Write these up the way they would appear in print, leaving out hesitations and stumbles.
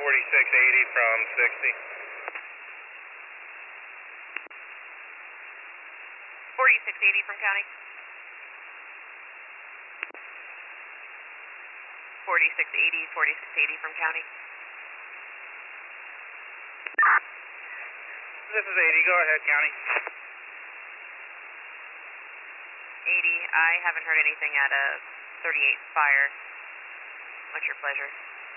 4680 from 60. 4680 from county. 4680, 4680 from county. This is 80, go ahead, county. 80, I haven't heard anything at a 38 fire. What's your pleasure?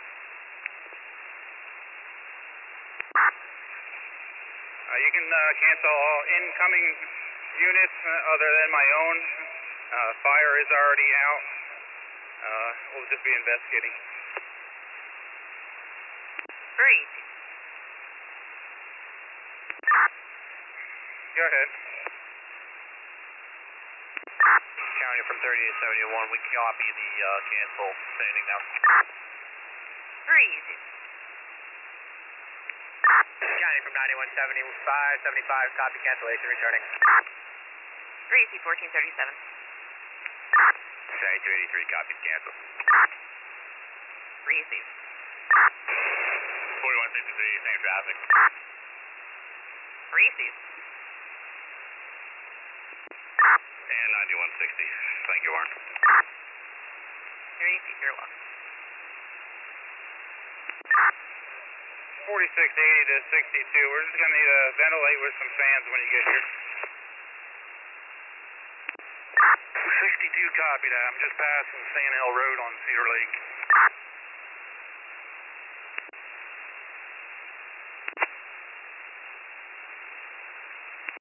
You can cancel all incoming units other than my own. Fire is already out. We'll just be investigating. Very easy. Go ahead. County from 3871, we copy the cancel standing now. Very easy. County from 9175, 75, copy cancellation, returning. Very easy, 1437. County 283, copy cancel. Very easy. 4163, same traffic. Very easy. And 9160, thank you, Warren. Very easy, you're welcome. 4680 to 62. We're just going to need to ventilate with some fans when you get here. 62 copy that. I'm just passing Sand Hill Road on Cedar Lake.